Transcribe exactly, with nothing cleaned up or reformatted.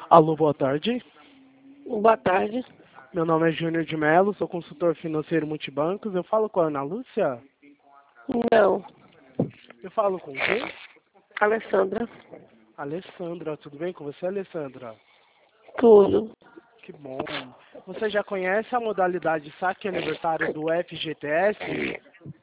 Alô, boa tarde. Boa tarde. Meu nome é Júnior de Mello, sou consultor financeiro multibancos. Eu falo com a Ana Lúcia? Não. Eu falo com quem? Alessandra. Alessandra, tudo bem com você, Alessandra? Tudo. Que bom. Você já conhece a modalidade saque aniversário do F G T S?